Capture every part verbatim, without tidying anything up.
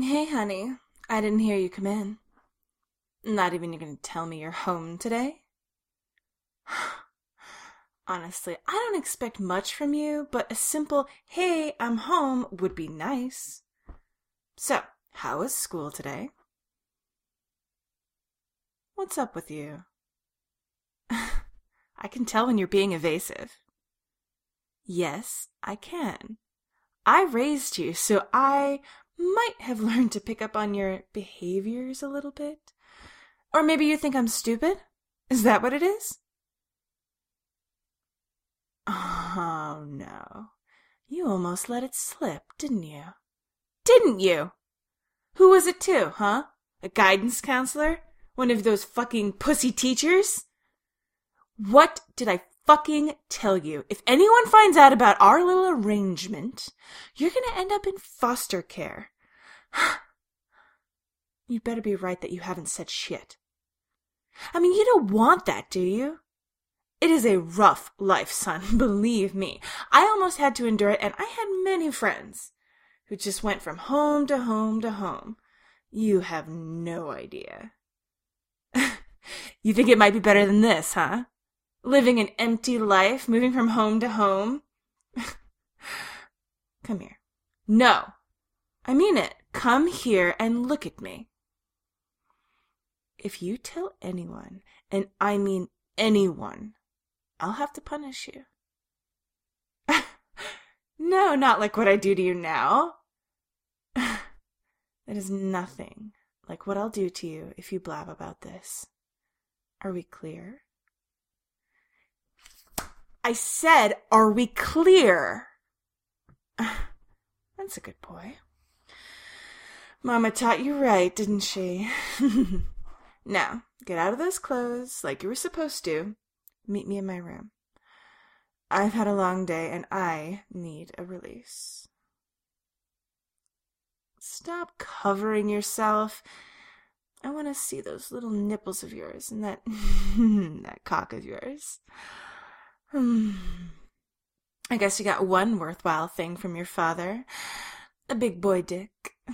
Hey, honey. I didn't hear you come in. Not even you're gonna tell me you're home today? Honestly, I don't expect much from you, but a simple, hey, I'm home would be nice. So, how was school today? What's up with you? I can tell when you're being evasive. Yes, I can. I raised you, so I might have learned to pick up on your behaviors a little bit. Or maybe you think I'm stupid? Is that what it is? Oh, no. You almost let it slip, didn't you? Didn't you? Who was it to, huh? A guidance counselor? One of those fucking pussy teachers? What did I fucking tell you? If anyone finds out about our little arrangement, you're gonna end up in foster care. You'd better be right that you haven't said shit. I mean, you don't want that, do you? It is a rough life, son, believe me. I almost had to endure it, and I had many friends who just went from home to home to home. You have no idea. You think it might be better than this, huh? Living an empty life, moving from home to home? Come here. No, I mean it. Come here and look at me. If you tell anyone, and I mean anyone, I'll have to punish you. No, not like what I do to you now. That is nothing like what I'll do to you if you blab about this. Are we clear? I said, are we clear? That's a good boy. Mama taught you right, didn't she? Now, get out of those clothes like you were supposed to. Meet me in my room. I've had a long day and I need a release. Stop covering yourself. I want to see those little nipples of yours and that that cock of yours. Hmm. I guess you got one worthwhile thing from your father. A big boy dick.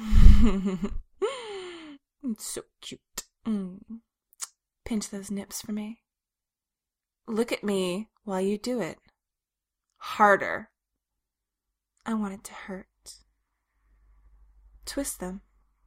It's so cute. Mm. Pinch those nips for me. Look at me while you do it. Harder. I want it to hurt. Twist them.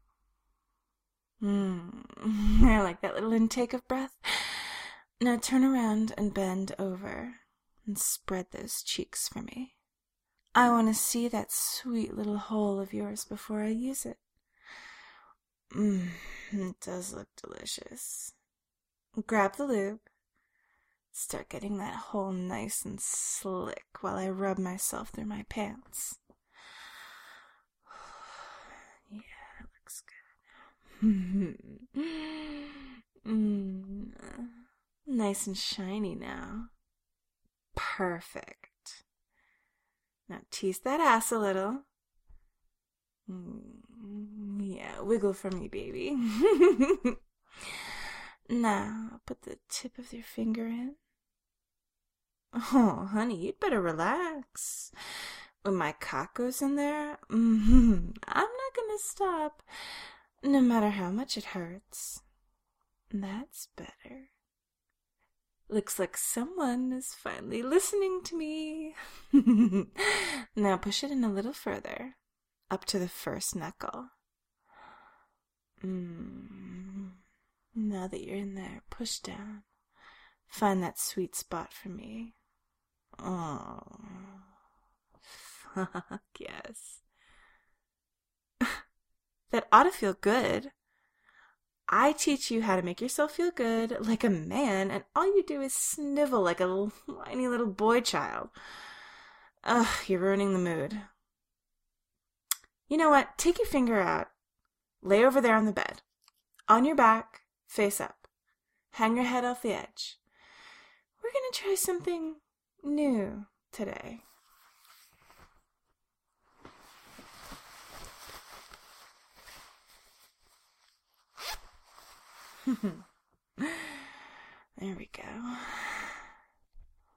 Mm. I like that little intake of breath. Now turn around and bend over and spread those cheeks for me. I want to see that sweet little hole of yours before I use it. Mmm, it does look delicious. Grab the lube. Start getting that hole nice and slick while I rub myself through my pants. Yeah, it looks good. mm, nice and shiny now. Perfect. Now tease that ass a little. Mm, yeah, wiggle for me, baby. Now, put the tip of your finger in. Oh, honey, you'd better relax. When my cock goes in there, mm-hmm, I'm not gonna stop, no matter how much it hurts. That's better. Looks like someone is finally listening to me. Now push it in a little further, up to the first knuckle. Mm. Now that you're in there, push down. Find that sweet spot for me. Oh, fuck yes. That ought to feel good. I teach you how to make yourself feel good like a man, and all you do is snivel like a whiny little boy child. Ugh, you're ruining the mood. You know what? Take your finger out. Lay over there on the bed. On your back. Face up. Hang your head off the edge. We're going to try something new today. There we go.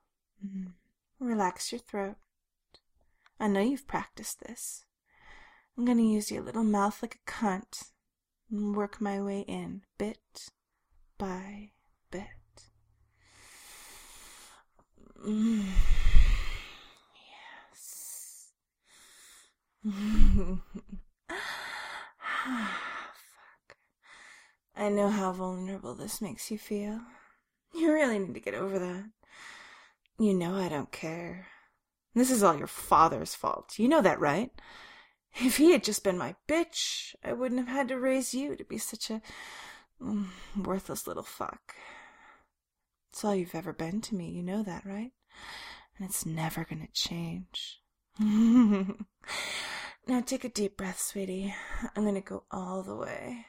Relax your throat. I know you've practiced this. I'm gonna use your little mouth like a cunt and work my way in, bit by bit. Mm. Yes. Fuck. I know how vulnerable this makes you feel. You really need to get over that. You know I don't care. This is all your father's fault. You know that, right? If he had just been my bitch, I wouldn't have had to raise you to be such a mm, worthless little fuck. It's all you've ever been to me. You know that, right? And it's never gonna change. Now take a deep breath, sweetie. I'm gonna go all the way.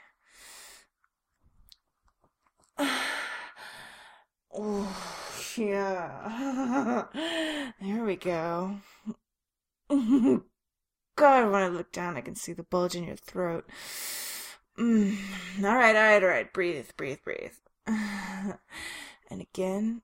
Oh, yeah. There we go. God, when I look down, I can see the bulge in your throat. Mm. All right, all right, all right. Breathe, breathe, breathe. And again.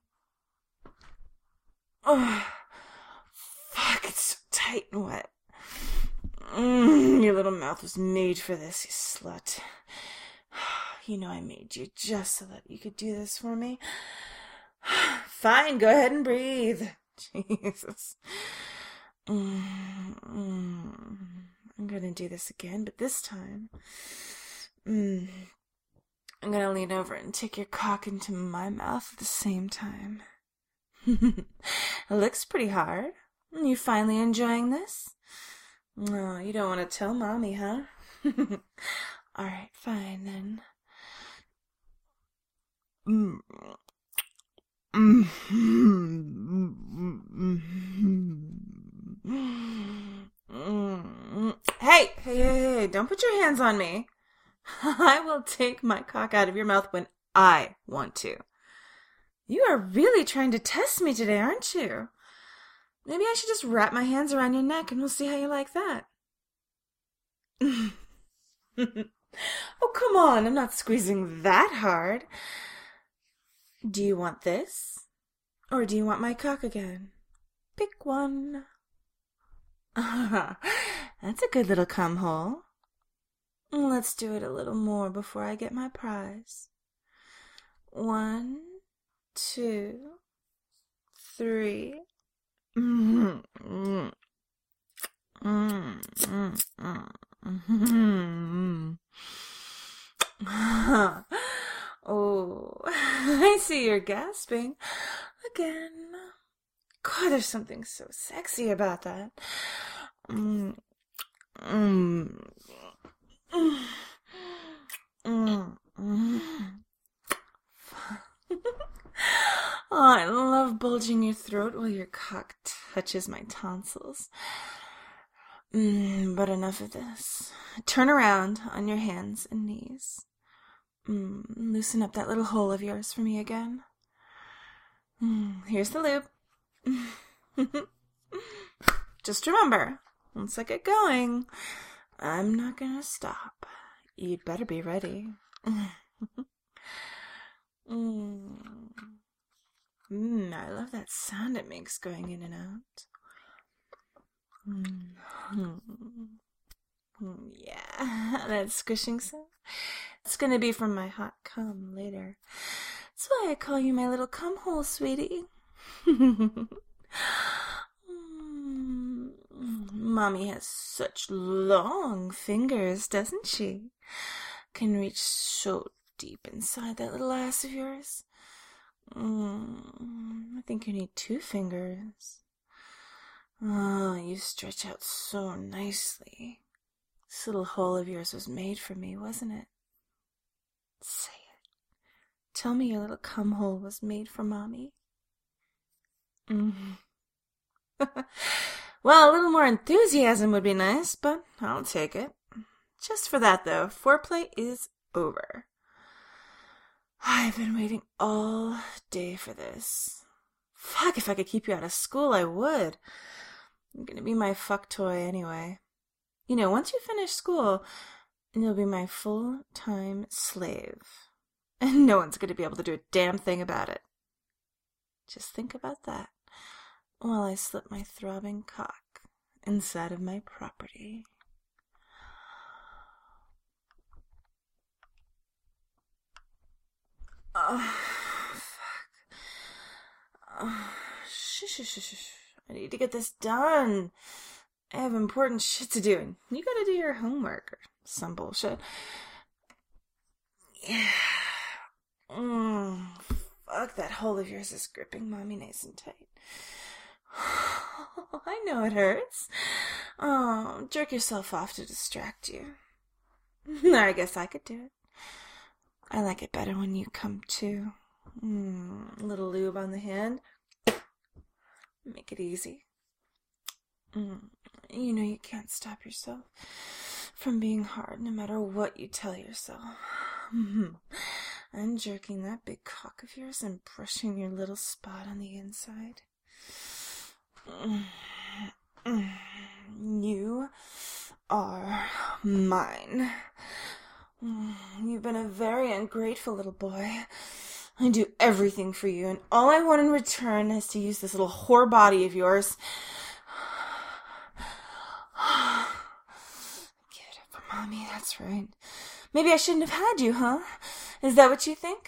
Oh, fuck, it's so tight and wet. Mm, your little mouth was made for this, you slut. You know I made you just so that you could do this for me. Fine, go ahead and breathe. Jesus. Mm, mm. I'm gonna do this again, but this time, mm, I'm gonna lean over and take your cock into my mouth at the same time. It looks pretty hard. You finally enjoying this? No, you don't want to tell Mommy, huh? Alright, fine then. Mm. Mm. Mm. Hey, hey, hey, hey, don't put your hands on me. I will take my cock out of your mouth when I want to. You are really trying to test me today, aren't you? Maybe I should just wrap my hands around your neck and we'll see how you like that. Oh, come on, I'm not squeezing that hard. Do you want this? Or do you want my cock again? Pick one. That's a good little cum hole. Let's do it a little more before I get my prize. One, two, three. Mm, mm, mm, mm, mm, mm. Oh, I see you're gasping again. God, there's something so sexy about that. Mm, mm, mm, mm, mm. Oh, I love bulging your throat while your cock touches my tonsils. Mm, but enough of this. Turn around on your hands and knees. Mm, loosen up that little hole of yours for me again. Mm, here's the lube. Just remember, once I get going, I'm not gonna stop. You'd better be ready. mm. Mm, I love that sound it makes going in and out. Mm. Mm, yeah, that squishing sound. It's gonna be from my hot cum later. That's why I call you my little cum hole, sweetie. mm, Mommy has such long fingers, doesn't she? Can reach so deep inside that little ass of yours. Mm, I think you need two fingers. Oh, you stretch out so nicely. This little hole of yours was made for me, wasn't it? Say it. Tell me your little cum hole was made for Mommy. Mm. Well, a little more enthusiasm would be nice, but I'll take it. Just for that, though, foreplay is over. I've been waiting all day for this. Fuck, if I could keep you out of school, I would. You're gonna be my fuck toy anyway. You know, once you finish school, you'll be my full-time slave. And no one's gonna be able to do a damn thing about it. Just think about that while I slip my throbbing cock inside of my property. Oh, fuck. Oh, shh, shh, shh, shh. I need to get this done. I have important shit to do, and you gotta do your homework or some bullshit. Yeah. Mm, fuck, that hole of yours is gripping Mommy nice and tight. I know it hurts. Oh, jerk yourself off to distract you. I guess I could do it. I like it better when you come too. Mm, a little lube on the hand. Make it easy. Mm, you know you can't stop yourself from being hard no matter what you tell yourself. I'm jerking that big cock of yours and brushing your little spot on the inside. You are mine. You've been a very ungrateful little boy. I do everything for you, and all I want in return is to use this little whore body of yours. Give it up for Mommy, that's right. Maybe I shouldn't have had you, huh? Is that what you think?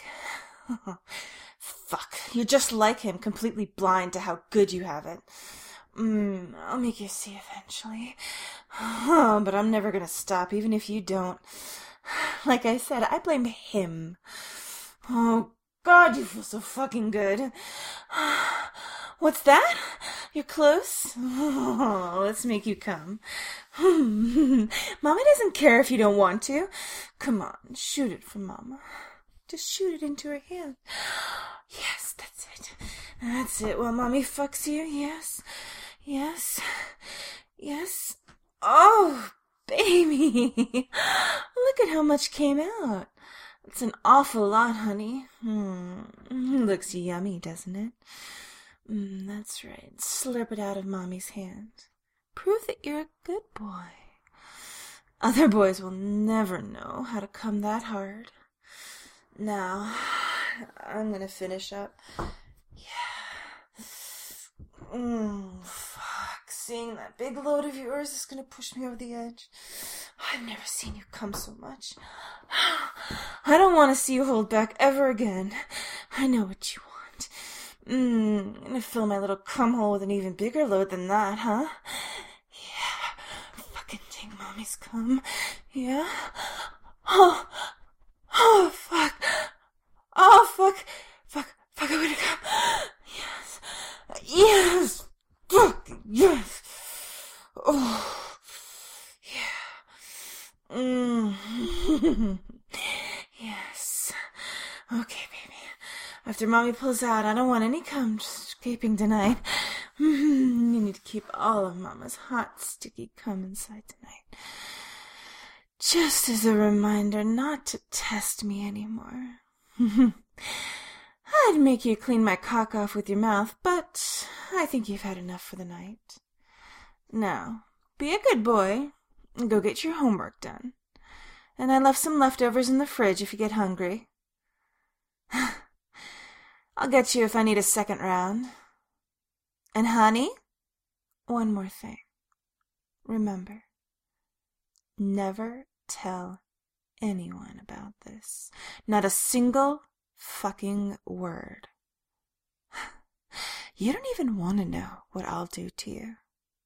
Fuck, you're just like him, completely blind to how good you have it. Mm, I'll make you see eventually. Oh, but I'm never gonna stop, even if you don't. Like I said, I blame him. Oh, God, you feel so fucking good. What's that? You're close? Oh, let's make you come. Mommy doesn't care if you don't want to. Come on, shoot it for Mama. Just shoot it into her hand. Yes, that's it. That's it. While Mommy fucks you. Yes. Yes. Yes. Oh, baby. Look at how much came out. It's an awful lot, honey. Hmm. Looks yummy, doesn't it? Mm, that's right. Slurp it out of Mommy's hand. Prove that you're a good boy. Other boys will never know how to come that hard. Now, I'm gonna finish up. Yeah. Mm, fuck. Seeing that big load of yours is gonna push me over the edge. I've never seen you come so much. I don't want to see you hold back ever again. I know what you want. Mm, I'm gonna fill my little cum hole with an even bigger load than that, huh? Yeah. Fucking take Mommy's cum. Yeah. Oh. Oh, fuck. Oh, fuck. Fuck. Fuck, I'm gonna come. Yes. Yes. Fuck. Yes. Oh. Yeah. Mm. Yes. Okay, baby. After Mommy pulls out, I don't want any cum escaping tonight. You need to keep all of Mama's hot, sticky cum inside tonight. Just as a reminder not to test me anymore. I'd make you clean my cock off with your mouth, but I think you've had enough for the night. Now, be a good boy and go get your homework done. And I left some leftovers in the fridge if you get hungry. I'll get you if I need a second round. And honey, one more thing. Remember, never tell anyone about this. Not a single fucking word. You don't even want to know what I'll do to you.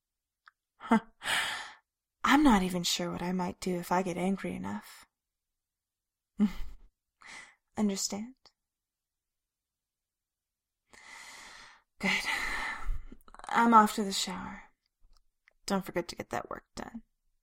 I'm not even sure what I might do if I get angry enough. Understand? Good. I'm off to the shower. Don't forget to get that work done.